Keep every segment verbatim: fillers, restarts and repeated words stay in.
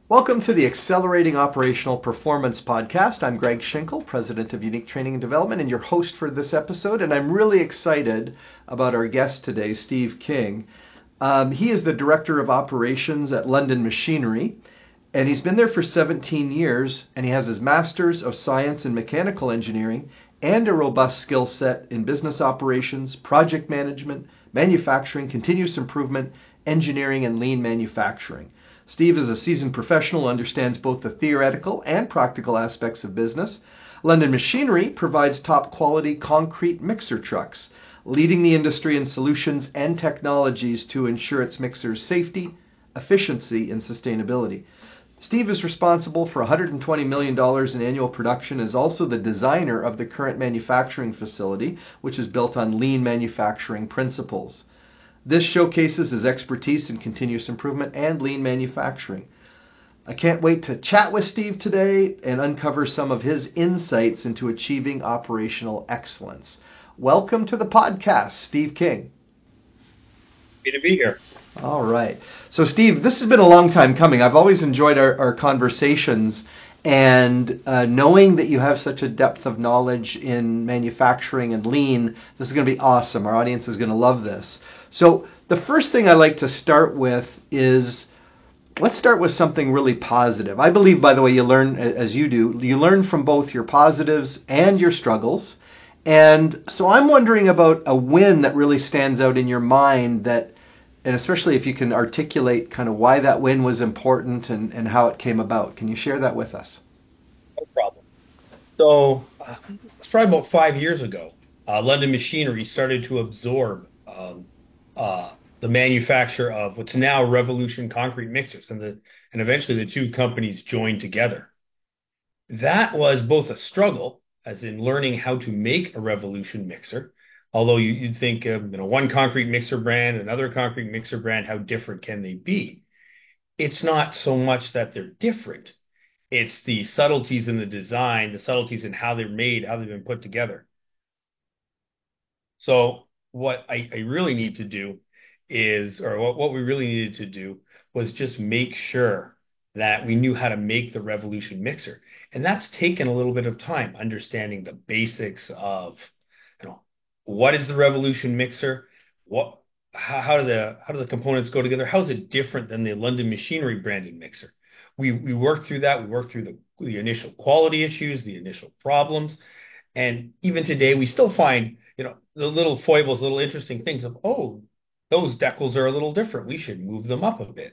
Welcome to the Accelerating Operational Performance Podcast. I'm Greg Schinkel, President of Unique Training and Development, and your host for this episode. And I'm really excited about our guest today, Steve King. Um, he is the Director of Operations at London Machinery, and he's been there for seventeen years, and he has his Master's of Science in Mechanical Engineering and a robust skill set in business operations, project management, manufacturing, continuous improvement, engineering, and lean manufacturing. Steve is a seasoned professional who understands both the theoretical and practical aspects of business. London Machinery provides top quality concrete mixer trucks, leading the industry in solutions and technologies to ensure its mixers' safety, efficiency, and sustainability. Steve is responsible for one hundred twenty million dollars in annual production, is also the designer of the current manufacturing facility, which is built on lean manufacturing principles. This showcases his expertise in continuous improvement and lean manufacturing. I can't wait to chat with Steve today and uncover some of his insights into achieving operational excellence. Welcome to the podcast, Steve King. Happy to be here. All right. So, Steve, this has been a long time coming. I've always enjoyed our, our conversations, and uh, knowing that you have such a depth of knowledge in manufacturing and lean, this is going to be awesome. Our audience is going to love this. So the first thing I like to start with is, let's start with something really positive. I believe, by the way, you learn, as you do, you learn from both your positives and your struggles. And so I'm wondering about a win that really stands out in your mind, that, and especially if you can articulate kind of why that win was important and, and how it came about. Can you share that with us? No problem. So uh, it's probably about five years ago, uh, London Machinery started to absorb um, uh, the manufacture of what's now Revolution concrete mixers, and the and eventually the two companies joined together. That was both a struggle, as in learning how to make a Revolution mixer. Although you, you'd think, um, you know, one concrete mixer brand, another concrete mixer brand, how different can they be? It's not so much that they're different. It's the subtleties in the design, the subtleties in how they're made, how they've been put together. So what I, I really need to do is, or what, what we really needed to do was just make sure that we knew how to make the Revolution mixer. And that's taken a little bit of time, understanding the basics of, you know, what is the Revolution mixer? What, how, how do the how do the components go together? How is it different than the London Machinery branded mixer? We we worked through that. We worked through the the initial quality issues, the initial problems, and even today we still find, you know, the little foibles, little interesting things of, oh, those decals are a little different. We should move them up a bit.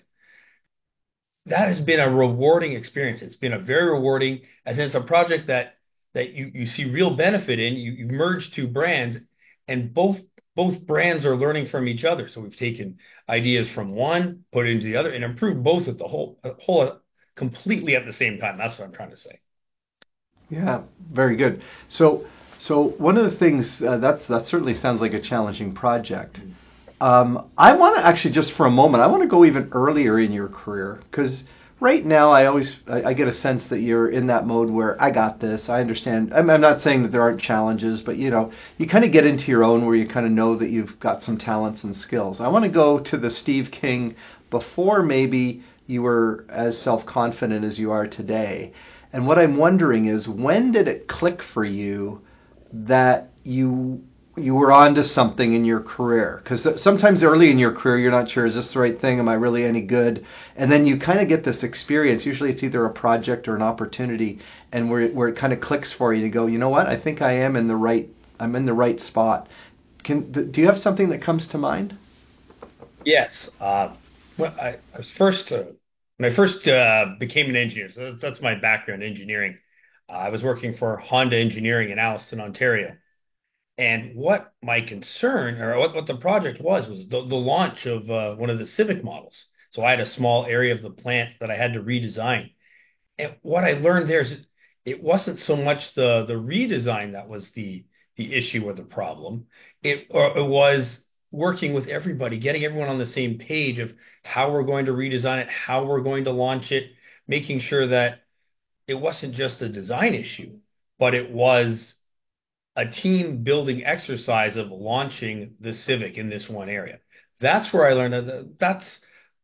That has been a rewarding experience. It's been a very rewarding, as in it's a project that that you, you see real benefit in. You, you merge two brands, and both both brands are learning from each other. So we've taken ideas from one, put it into the other, and improved both at the whole whole completely at the same time. That's what I'm trying to say. Yeah, very good. So, so one of the things uh, that's that certainly sounds like a challenging project. Um, I want to actually, just for a moment, I want to go even earlier in your career, because right now I always I, I get a sense that you're in that mode where I got this, I understand. I'm, I'm not saying that there aren't challenges, but you know, you kind of get into your own where you kind of know that you've got some talents and skills. I want to go to the Steve King before maybe you were as self-confident as you are today. And what I'm wondering is, when did it click for you that you you were onto something in your career? Because sometimes early in your career, you're not sure, is this the right thing? Am I really any good? And then you kind of get this experience. Usually it's either a project or an opportunity, and where it, where it kind of clicks for you to go, you know what? I think I am in the right, I'm in the right spot. Can do you have something that comes to mind? Yes. Uh, well, I, I was first uh, when I first uh, became an engineer. So that's, that's my background, engineering. Uh, I was working for Honda Engineering in Alliston, Ontario. And what my concern, or what, what the project was, was the, the launch of uh, one of the Civic models. So I had a small area of the plant that I had to redesign. And what I learned there is it wasn't so much the the redesign that was the the issue or the problem. It, or it was working with everybody, getting everyone on the same page of how we're going to redesign it, how we're going to launch it, making sure that it wasn't just a design issue, but it was a team building exercise of launching the Civic in this one area. That's where I learned that that's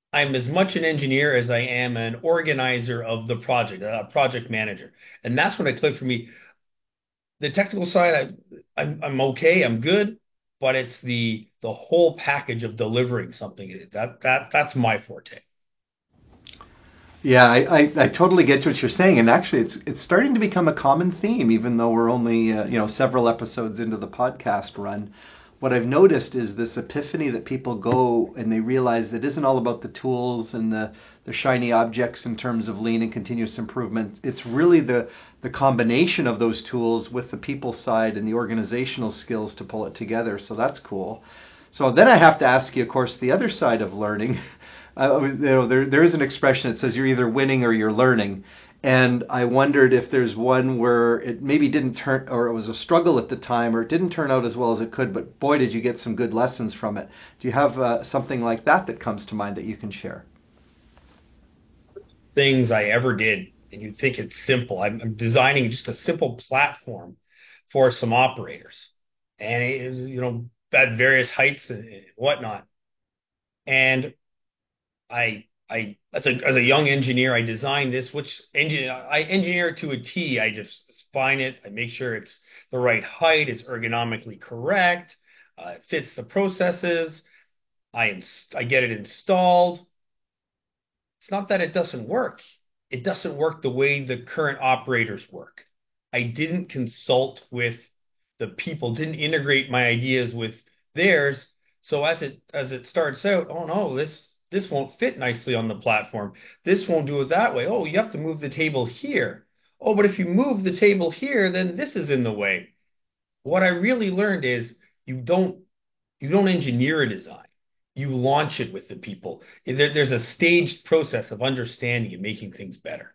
I'm as much an engineer as I am an organizer of the project, a project manager. And that's when it clicked for me. The technical side, I, I'm, I'm okay, I'm good, but it's the the whole package of delivering something that that that's my forte. Yeah, I, I, I totally get what you're saying, and actually, it's it's starting to become a common theme, even though we're only uh, you know several episodes into the podcast run. What I've noticed is this epiphany that people go and they realize that it isn't all about the tools and the the shiny objects in terms of lean and continuous improvement. It's really the the combination of those tools with the people side and the organizational skills to pull it together. So that's cool. So then I have to ask you, of course, the other side of learning. Uh, you know, there there is an expression that says you're either winning or you're learning, and I wondered if there's one where it maybe didn't turn, or it was a struggle at the time, or it didn't turn out as well as it could, but boy, did you get some good lessons from it. Do you have uh, something like that that comes to mind that you can share? Things I ever did, and you'd think it's simple. I'm, I'm designing just a simple platform for some operators, and it is, you know, at various heights and whatnot. And I I as a as a young engineer, I designed this, which engineer I engineer it to a T. I just spine it, I make sure it's the right height, it's ergonomically correct, uh, it fits the processes. I ins- I get it installed. It's not that it doesn't work. It doesn't work the way the current operators work. I didn't consult with the people, didn't integrate my ideas with theirs. So as it as it starts out, oh no, this this won't fit nicely on the platform. This won't do it that way. Oh, you have to move the table here. Oh, but if you move the table here, then this is in the way. What I really learned is you don't you don't engineer a design. You launch it with the people. There, there's a staged process of understanding and making things better.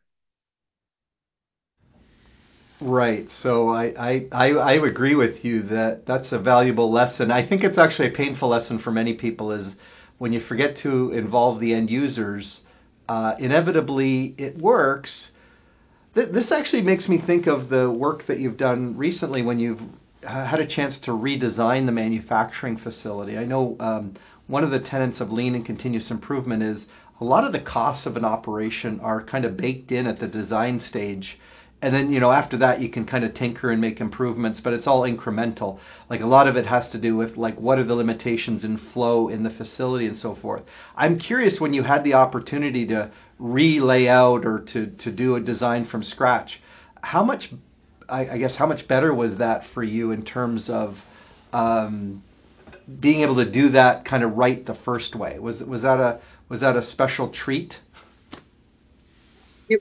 Right. So I, I, I, I agree with you that that's a valuable lesson. I think it's actually a painful lesson for many people is when you forget to involve the end users, uh, inevitably it works. Th- this actually makes me think of the work that you've done recently when you've had a chance to redesign the manufacturing facility. I know um, one of the tenets of lean and continuous improvement is a lot of the costs of an operation are kind of baked in at the design stage. And then, you know, after that, you can kind of tinker and make improvements, but it's all incremental. Like a lot of it has to do with like what are the limitations in flow in the facility and so forth. I'm curious when you had the opportunity to re-lay out or to, to do a design from scratch, how much, I, I guess, how much better was that for you in terms of um, being able to do that kind of right the first way? Was was that a was that a special treat? It,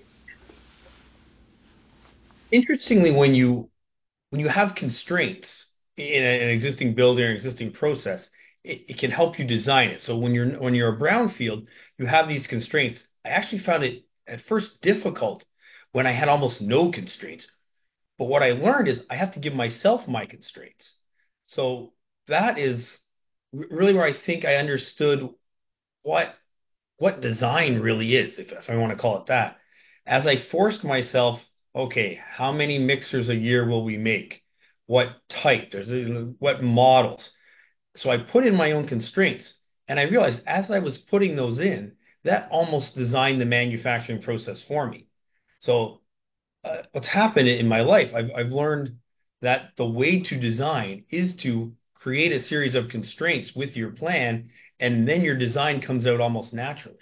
interestingly, when you when you have constraints in an existing building or existing process, it, it can help you design it. So when you're when you're a brownfield, you have these constraints. I actually found it at first difficult when I had almost no constraints. But what I learned is I have to give myself my constraints. So that is really where I think I understood what what design really is, if, if I want to call it that. As I forced myself, okay, how many mixers a year will we make? What type? There's a, what models? So I put in my own constraints, and I realized as I was putting those in, that almost designed the manufacturing process for me. So uh, what's happened in my life, I've I've learned that the way to design is to create a series of constraints with your plan, and then your design comes out almost naturally.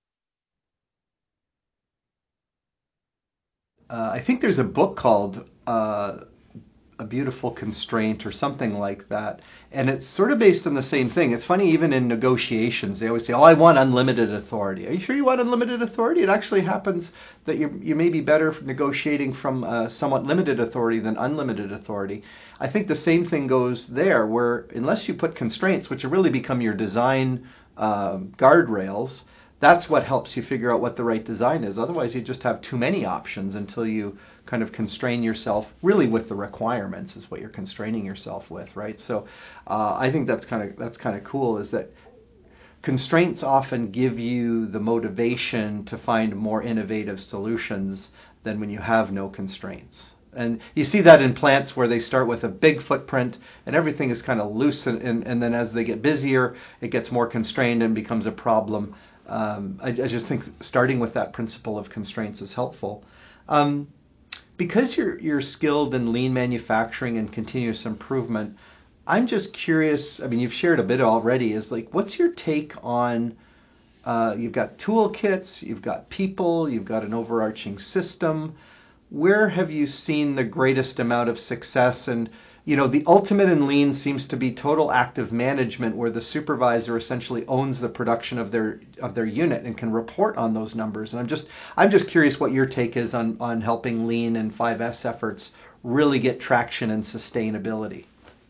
Uh, I think there's a book called uh, A Beautiful Constraint or something like that. And it's sort of based on the same thing. It's funny, even in negotiations, they always say, oh, I want unlimited authority. Are you sure you want unlimited authority? It actually happens that you, you may be better negotiating from uh, somewhat limited authority than unlimited authority. I think the same thing goes there, where unless you put constraints, which really become your design uh, guardrails, that's what helps you figure out what the right design is. Otherwise, you just have too many options until you kind of constrain yourself really with the requirements is what you're constraining yourself with, right? So uh, I think that's kind of that's kind of cool is that constraints often give you the motivation to find more innovative solutions than when you have no constraints. And you see that in plants where they start with a big footprint and everything is kind of loose, and, and, and then as they get busier, it gets more constrained and becomes a problem. Um, I, I just think starting with that principle of constraints is helpful. Um, because you're you're skilled in lean manufacturing and continuous improvement, I'm just curious. I mean, you've shared a bit already. Is like, what's your take on? Uh, you've got toolkits, you've got people, you've got an overarching system. Where have you seen the greatest amount of success? And you know, the ultimate in lean seems to be total active management, where the supervisor essentially owns the production of their of their unit and can report on those numbers. And I'm just I'm just curious what your take is on on helping lean and five S efforts really get traction and sustainability.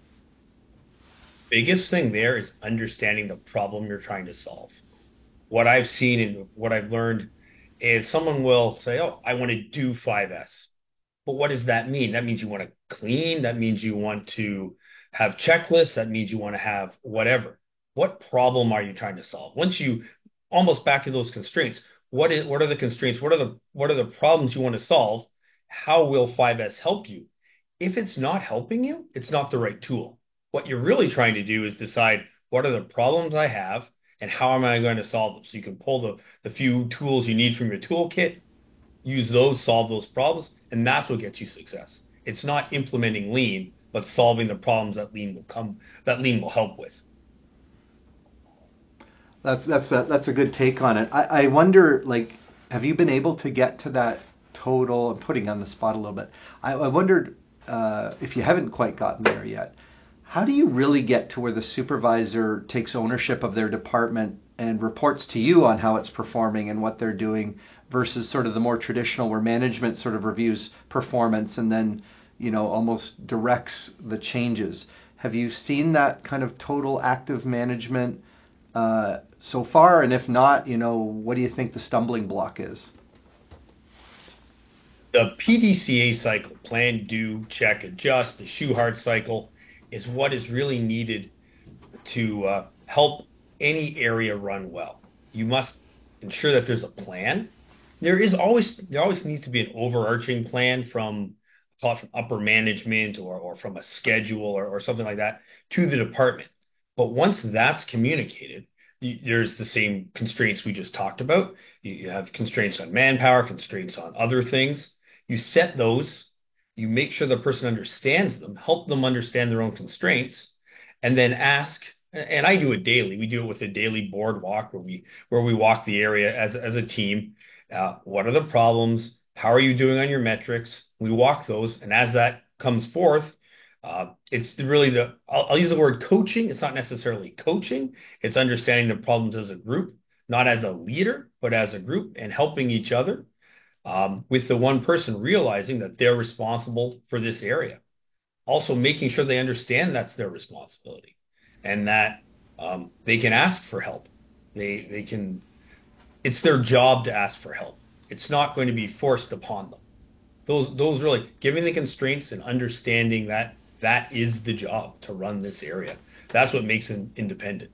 Biggest thing there is understanding the problem you're trying to solve. What I've seen and what I've learned is someone will say, "Oh, I want to do five S." But what does that mean? That means you want to clean. That means you want to have checklists. That means you want to have whatever. What problem are you trying to solve? Once you almost back to those constraints, what is, what are the constraints? What are the, what are the problems you want to solve? How will five S help you? If it's not helping you, it's not the right tool. What you're really trying to do is decide what are the problems I have and how am I going to solve them? So you can pull the, the few tools you need from your toolkit, use those, solve those problems, and that's what gets you success. It's not implementing lean, but solving the problems that lean will come, that lean will help with. That's that's a, that's a good take on it. I, I wonder, like, have you been able to get to that total? I'm putting you on the spot a little bit. I, I wondered uh, if you haven't quite gotten there yet. How do you really get to where the supervisor takes ownership of their department and reports to you on how it's performing and what they're doing versus sort of the more traditional where management sort of reviews performance and then, you know, almost directs the changes? Have you seen that kind of total active management uh, so far? And if not, you know, what do you think the stumbling block is? The P D C A cycle, plan, do, check, adjust, the Shewhart cycle is what is really needed to uh, help any area run well. You must ensure that there's a plan. There is always there always needs to be an overarching plan from call it from upper management or or from a schedule or, or something like that to the department. But once that's communicated, you, there's the same constraints we just talked about. You, you have constraints on manpower, constraints on other things. You set those, you make sure the person understands them, help them understand their own constraints, and then ask. And I do it daily. We do it with a daily board walk where we where we walk the area as as a team. Uh, what are the problems? How are you doing on your metrics? We walk those, and as that comes forth, uh, it's really the I'll, I'll use the word coaching. It's not necessarily coaching. It's understanding the problems as a group, not as a leader, but as a group, and helping each other. Um, with the one person realizing that they're responsible for this area, also making sure they understand that's their responsibility and that um, they can ask for help. They they can. It's their job to ask for help. It's not going to be forced upon them. Those those really giving the constraints and understanding that that is the job to run this area. That's what makes them independent.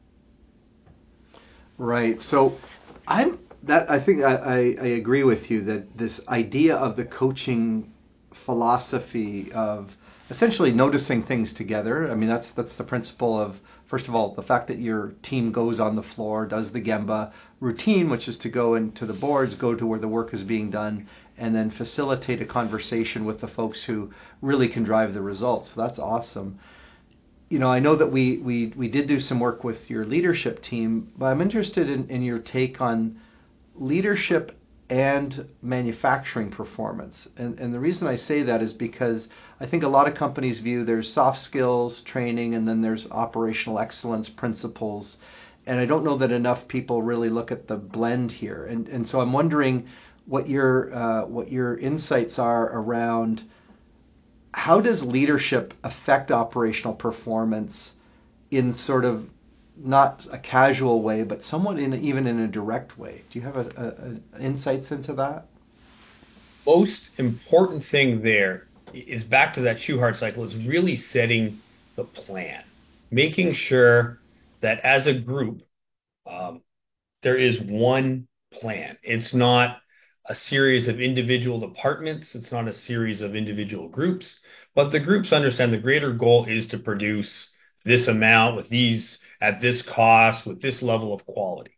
Right. So I'm that I think I, I, I agree with you that this idea of the coaching philosophy of essentially noticing things together. I mean that's that's the principle of first of all the fact that your team goes on the floor, does the Gemba routine, which is to go into the boards, go to where the work is being done, and then facilitate a conversation with the folks who really can drive the results. So that's awesome. You know, I know that we, we, we did do some work with your leadership team, but I'm interested in, in your take on leadership and manufacturing performance. And, and the reason I say that is because I think a lot of companies view there's soft skills training and then there's operational excellence principles. And I don't know that enough people really look at the blend here. And, and so I'm wondering what your uh, what your insights are around how does leadership affect operational performance in sort of not a casual way, but somewhat in even in a direct way? Do you have a, a, a insights into that? Most important thing there is back to that Shewhart cycle is really setting the plan, making sure that as a group um, there is one plan. It's not a series of individual departments. It's not a series of individual groups, but the groups understand the greater goal is to produce this amount with these at this cost with this level of quality.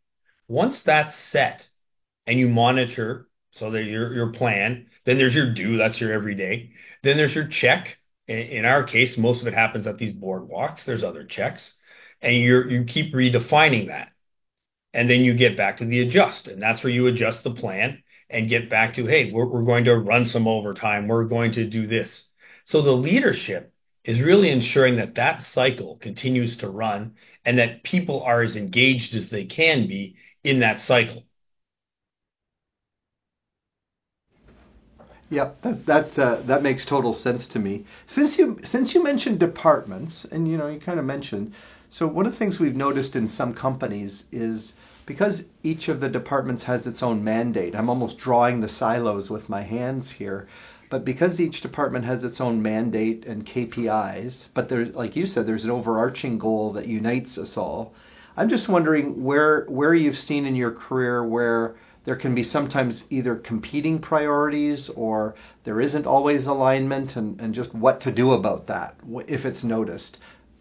Once that's set and you monitor so that your your plan, then there's your do, that's your everyday. Then there's your check. In, in our case, most of it happens at these boardwalks. There's other checks. And you're you keep redefining that. And then you get back to the adjust. And that's where you adjust the plan and get back to, hey, we're, we're going to run some overtime. We're going to do this. So the leadership is really ensuring that that cycle continues to run and that people are as engaged as they can be in that cycle. Yep, that that uh, that makes total sense to me. Since you since you mentioned departments, and you know you kind of mentioned, so one of the things we've noticed in some companies is because each of the departments has its own mandate. I'm almost drawing the silos with my hands here, but because each department has its own mandate and K P Is, but there's like you said, there's an overarching goal that unites us all. I'm just wondering where where you've seen in your career where there can be sometimes either competing priorities or there isn't always alignment, and, and just what to do about that if it's noticed.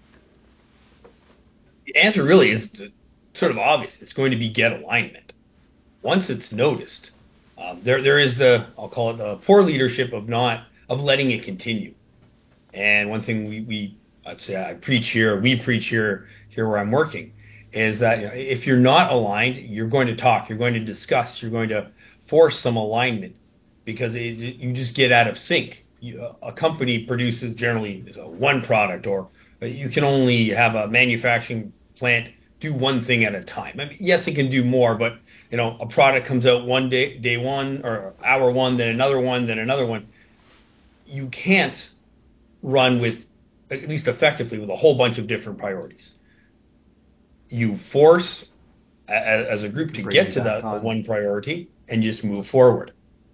The answer really is sort of obvious. It's going to be get alignment. Once it's noticed, um, there there is the I'll call it the poor leadership of not of letting it continue. And one thing we we I'd say I preach here, we preach here here where I'm working, is that you know, if you're not aligned, you're going to talk, you're going to discuss, you're going to force some alignment because it, you just get out of sync. You, a company produces generally one product, or you can only have a manufacturing plant do one thing at a time. I mean, yes, it can do more, but you know, a product comes out one day, day one, or hour one, then another one, then another one. You can't run with, at least effectively, with a whole bunch of different priorities. You force a, as a group to Bring get you to back the, the on. one priority and just move forward.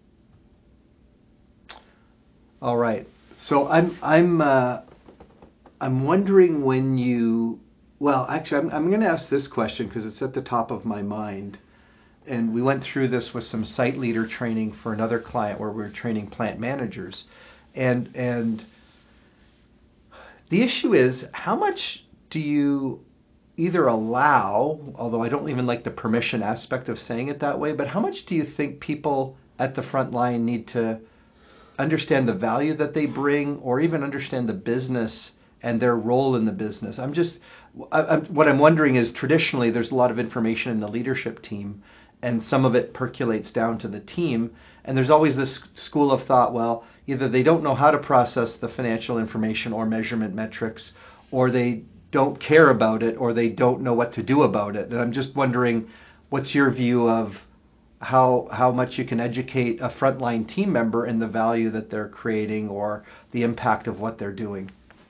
All right. So I'm I'm uh, I'm wondering when you. Well, actually, I'm I'm going to ask this question because it's at the top of my mind. And we went through this with some site leader training for another client where we were training plant managers, and and the issue is how much do you either allow, although I don't even like the permission aspect of saying it that way, but how much do you think people at the front line need to understand the value that they bring or even understand the business and their role in the business? I'm just, I, I'm, what I'm wondering is traditionally there's a lot of information in the leadership team and some of it percolates down to the team. And there's always this school of thought, well, either they don't know how to process the financial information or measurement metrics, or they don't care about it, or they don't know what to do about it. And I'm just wondering, what's your view of how how much you can educate a frontline team member in the value that they're creating or the impact of what they're doing?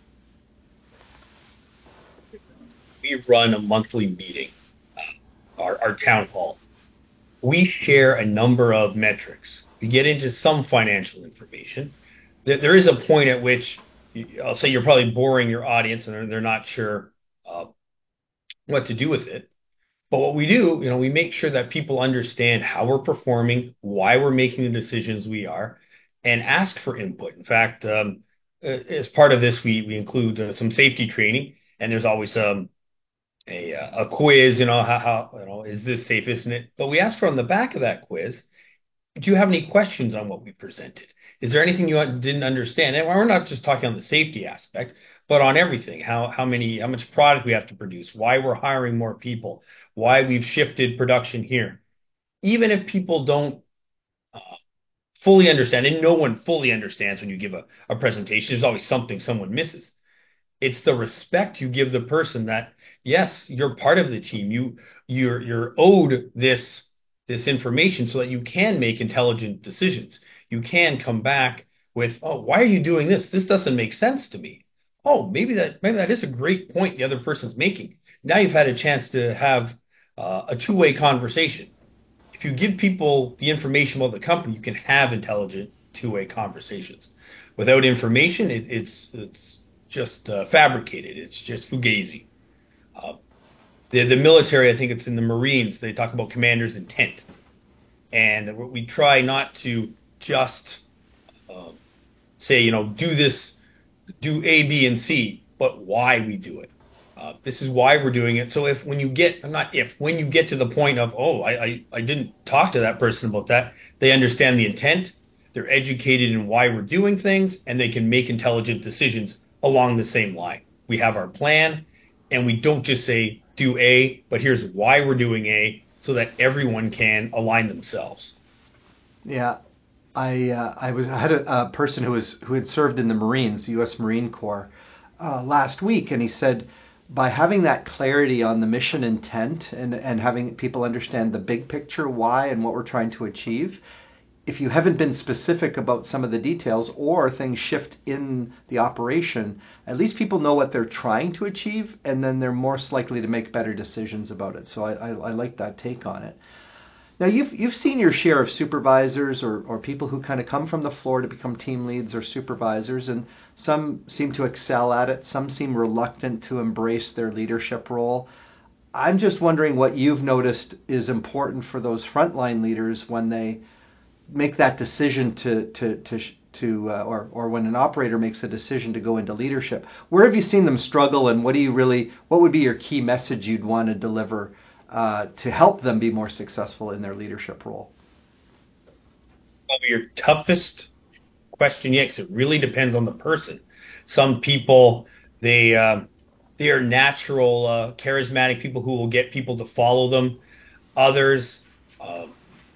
We run a monthly meeting, our, our town hall. We share a number of metrics. We get into some financial information. There, there is a point at which I'll say you're probably boring your audience and they're, they're not sure uh, what to do with it. But what we do, you know, we make sure that people understand how we're performing, why we're making the decisions we are, and ask for input. In fact, um, uh, as part of this, we we include uh, some safety training, and there's always um, a uh, a quiz. You know, how, how you know is this safe, isn't it? But we ask for on the back of that quiz, do you have any questions on what we presented? Is there anything you didn't understand? And we're not just talking on the safety aspect, but on everything. How how many how much product we have to produce, why we're hiring more people, why we've shifted production here. Even if people don't uh, fully understand, and no one fully understands when you give a, a presentation, there's always something someone misses. It's the respect you give the person that, yes, you're part of the team. You you're you're owed this this information so that you can make intelligent decisions. You can come back with, oh, why are you doing this? This doesn't make sense to me. Oh, maybe that maybe that is a great point the other person's making. Now you've had a chance to have uh, a two-way conversation. If you give people the information about the company, you can have intelligent two-way conversations. Without information, it, it's it's just uh, fabricated. It's just fugazi. Uh, the the military, I think it's in the Marines. They talk about commander's intent, and we try not to just uh, say, you know, do this, do A, B, and C, but why we do it. Uh, this is why we're doing it. So if when you get, not if, when you get to the point of, oh, I, I, I didn't talk to that person about that, they understand the intent, they're educated in why we're doing things, and they can make intelligent decisions along the same line. We have our plan, and we don't just say do A, but here's why we're doing A, so that everyone can align themselves. Yeah, I uh, I was I had a, a person who was who had served in the Marines, the U S Marine Corps, uh, last week, and he said by having that clarity on the mission intent and and having people understand the big picture, why and what we're trying to achieve, if you haven't been specific about some of the details or things shift in the operation, at least people know what they're trying to achieve, and then they're more likely to make better decisions about it. So I, I, I like that take on it. Now you've you've seen your share of supervisors or, or people who kind of come from the floor to become team leads or supervisors, and some seem to excel at it. Some seem reluctant to embrace their leadership role. I'm just wondering what you've noticed is important for those frontline leaders when they make that decision to to to to uh, or or when an operator makes a decision to go into leadership. Where have you seen them struggle, and what do you really what would be your key message you'd want to deliver uh, to help them be more successful in their leadership role? Probably your toughest question yet, because it really depends on the person. Some people, they uh, they are natural, uh, charismatic people who will get people to follow them. Others, uh,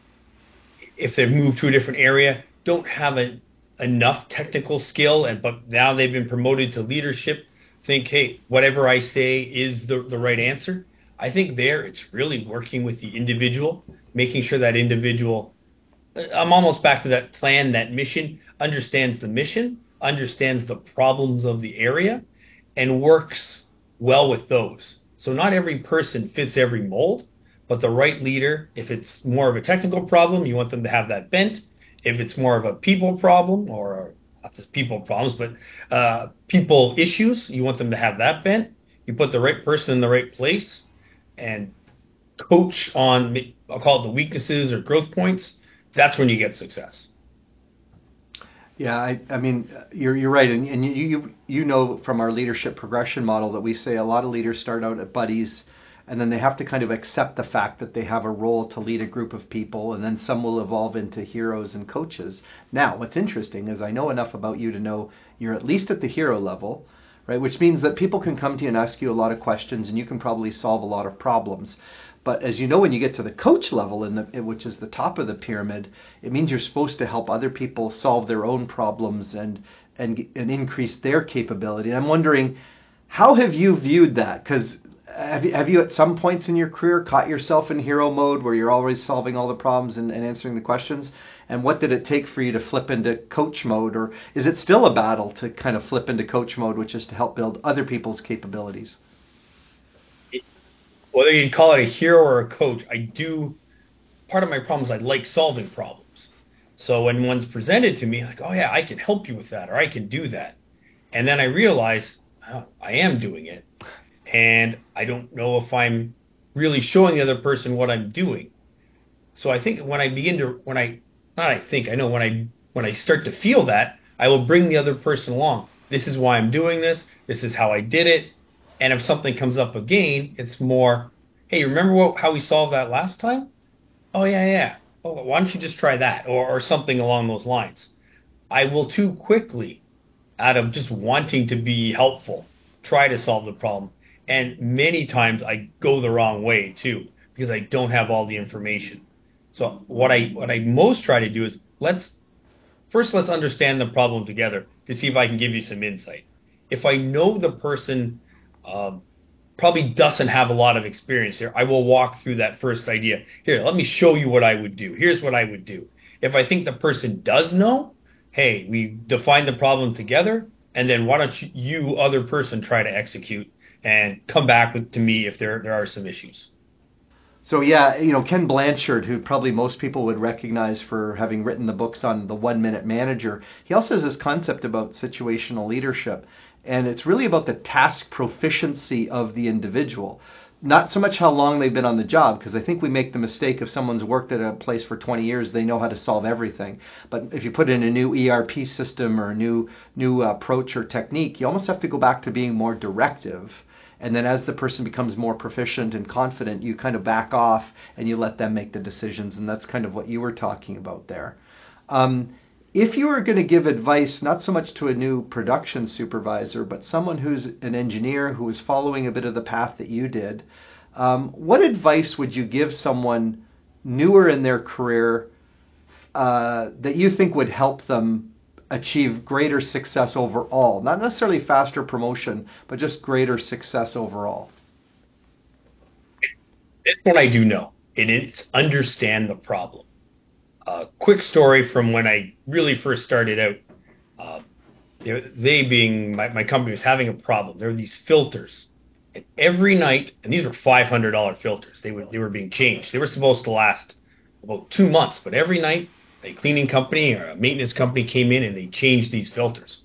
if they've moved to a different area, don't have a, enough technical skill, and but now they've been promoted to leadership, think, hey, whatever I say is the, the right answer. I think there it's really working with the individual, making sure that individual, I'm almost back to that plan, that mission, understands the mission, understands the problems of the area, and works well with those. So not every person fits every mold, but the right leader, if it's more of a technical problem, you want them to have that bent. If it's more of a people problem, or not just people problems, but uh, people issues, you want them to have that bent. You put the right person in the right place and coach on, I'll call it the weaknesses or growth points. That's when you get success. Yeah, I, I mean, you're you're right, and, and you, you you know from our leadership progression model that we say a lot of leaders start out at buddies, and then they have to kind of accept the fact that they have a role to lead a group of people, and then some will evolve into heroes and coaches. Now, what's interesting is I know enough about you to know you're at least at the hero level, right? Which means that people can come to you and ask you a lot of questions, and you can probably solve a lot of problems. But as you know, when you get to the coach level, in the, which is the top of the pyramid, it means you're supposed to help other people solve their own problems and and and increase their capability. And I'm wondering, how have you viewed that? Because have you, have you at some points in your career caught yourself in hero mode where you're always solving all the problems and, and answering the questions? And what did it take for you to flip into coach mode? Or is it still a battle to kind of flip into coach mode, which is to help build other people's capabilities? Whether you call it a hero or a coach, I do, part of my problem is I like solving problems. So when one's presented to me, like, oh yeah, I can help you with that, or I can do that. And then I realize, oh, I am doing it. And I don't know if I'm really showing the other person what I'm doing. So I think when I begin to, when I, not I think, I know when I, when I start to feel that, I will bring the other person along. This is why I'm doing this. This is how I did it. And if something comes up again, it's more, hey, remember what, how we solved that last time? Oh, yeah, yeah. Oh, why don't you just try that? Or, or something along those lines. I will too quickly, out of just wanting to be helpful, try to solve the problem. And many times I go the wrong way too, because I don't have all the information. So what I what I most try to do is let's first let's understand the problem together to see if I can give you some insight. If I know the person um, probably doesn't have a lot of experience here, I will walk through that first idea. Here, let me show you what I would do. Here's what I would do. If I think the person does know, hey, we define the problem together, and then why don't you, you other person, try to execute and come back with, to me if there there are some issues. So yeah, you know, Ken Blanchard, who probably most people would recognize for having written the books on the One Minute Manager, he also has this concept about situational leadership. And it's really about the task proficiency of the individual. Not so much how long they've been on the job, because I think we make the mistake if someone's worked at a place for twenty years, they know how to solve everything. But if you put in a new E R P system or a new new approach or technique, you almost have to go back to being more directive And then as the person becomes more proficient and confident, you kind of back off and you let them make the decisions. And that's kind of what you were talking about there. Um, if you were going to give advice, not so much to a new production supervisor, but someone who's an engineer who is following a bit of the path that you did, um, what advice would you give someone newer in their career uh, that you think would help them achieve greater success overall? Not necessarily faster promotion, but just greater success overall. This one I do know, and it's understand the problem. A uh, quick story from when I really first started out. Uh, you know, they being my, my company was having a problem. There were these filters, and every night, and these were five hundred dollars filters. They would they were being changed. They were supposed to last about two months, but every night a cleaning company or a maintenance company came in and they changed these filters.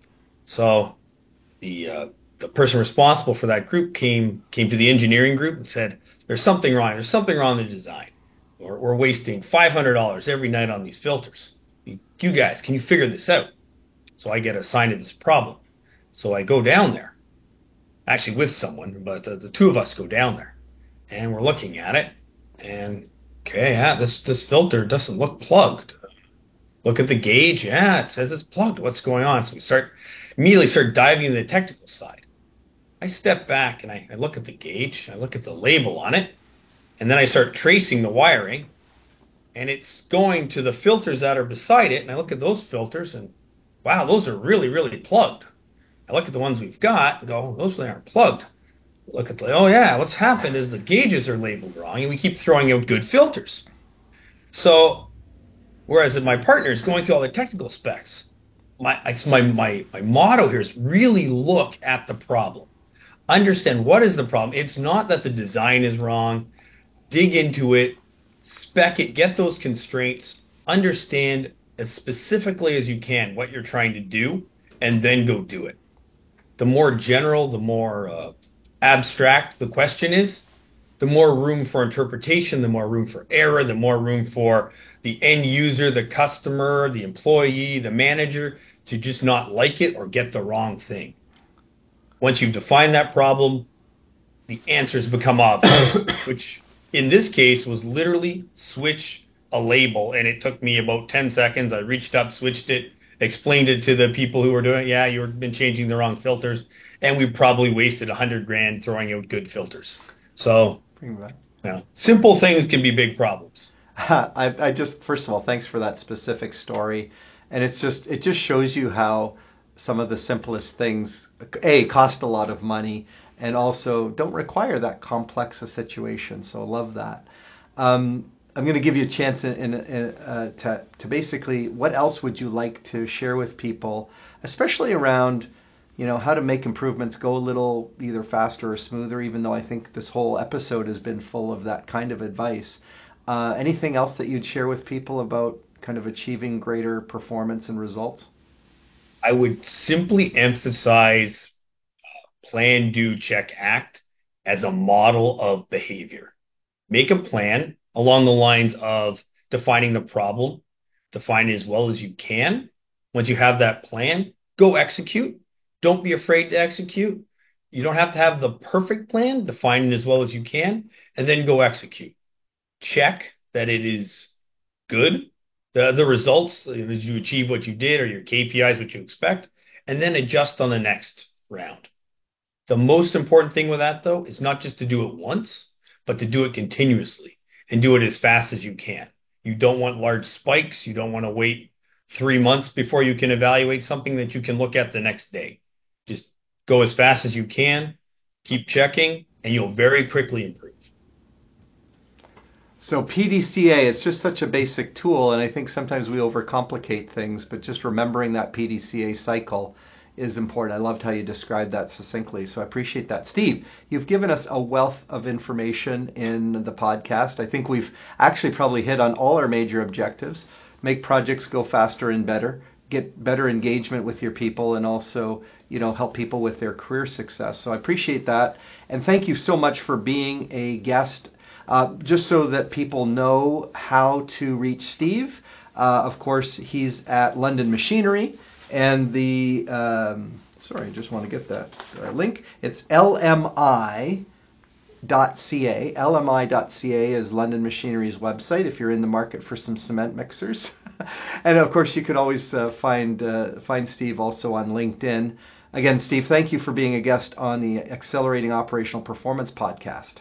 So the uh, the person responsible for that group came came to the engineering group and said, "There's something wrong. There's something wrong in the design. We're, we're wasting five hundred dollars every night on these filters. You guys, can you figure this out?" So I get assigned to this problem. So I go down there, actually with someone, but the, the two of us go down there, and we're looking at it, and okay, yeah, this this filter doesn't look plugged. Look at the gauge. Yeah, it says it's plugged. What's going on? So we start immediately start diving into the technical side. I step back and I, I look at the gauge. I look at the label on it, and then I start tracing the wiring, and it's going to the filters that are beside it. And I look at those filters, and wow, those are really, really plugged. I look at the ones we've got and go, those really aren't plugged. Look at the, oh yeah, what's happened is the gauges are labeled wrong, and we keep throwing out good filters. So, whereas my partner is going through all the technical specs, my, it's my, my, my motto here is really look at the problem. Understand what is the problem. It's not that the design is wrong. Dig into it, spec it, get those constraints, understand as specifically as you can what you're trying to do, and then go do it. The more general, the more uh, abstract the question is, the more room for interpretation, the more room for error, the more room for the end user, the customer, the employee, the manager to just not like it or get the wrong thing. Once you've defined that problem, the answers become obvious, which in this case was literally switch a label, and it took me about ten seconds. I reached up, switched it, explained it to the people who were doing it. Yeah, you've been changing the wrong filters, and we probably wasted a hundred grand throwing out good filters. So, you know, simple things can be big problems. I, I just, first of all, thanks for that specific story, and it's just, it just shows you how some of the simplest things, A, cost a lot of money, and also don't require that complex a situation. So love that. Um, I'm going to give you a chance in, in, in, uh, to, to basically, what else would you like to share with people, especially around, you know, how to make improvements go a little either faster or smoother, even though I think this whole episode has been full of that kind of advice. Uh, anything else that you'd share with people about kind of achieving greater performance and results? I would simply emphasize plan, do, check, act as a model of behavior. Make a plan along the lines of defining the problem, define it as well as you can. Once you have that plan, go execute. Don't be afraid to execute. You don't have to have the perfect plan, define it as well as you can, and then go execute. Check that it is good. The, the results, did you achieve what you did, or your K P Is, what you expect, and then adjust on the next round. The most important thing with that, though, is not just to do it once, but to do it continuously and do it as fast as you can. You don't want large spikes. You don't want to wait three months before you can evaluate something that you can look at the next day. Just go as fast as you can, keep checking, and you'll very quickly improve. So P D C A, it's just such a basic tool, and I think sometimes we overcomplicate things, but just remembering that P D C A cycle is important. I loved how you described that succinctly, so I appreciate that. Steve, you've given us a wealth of information in the podcast. I think we've actually probably hit on all our major objectives. Make projects go faster and better, get better engagement with your people, and also, you know, help people with their career success. So I appreciate that, and thank you so much for being a guest. Uh, just so that people know how to reach Steve, uh, of course, he's at London Machinery, and the um, Sorry, I just want to get that uh, link. It's L M I dot C A. L M I dot C A is London Machinery's website if you're in the market for some cement mixers. And of course, you could always uh, find uh, find Steve also on LinkedIn. Again, Steve, thank you for being a guest on the Accelerating Operational Performance podcast.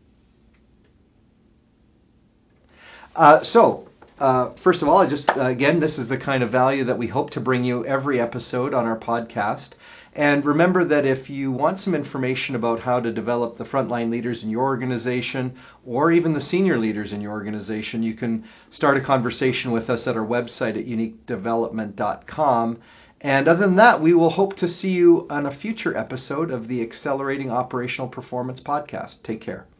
Uh, so, uh, first of all, I just uh, again, this is the kind of value that we hope to bring you every episode on our podcast. And remember that if you want some information about how to develop the frontline leaders in your organization or even the senior leaders in your organization, you can start a conversation with us at our website at unique development dot com. And other than that, we will hope to see you on a future episode of the Accelerating Operational Performance podcast. Take care.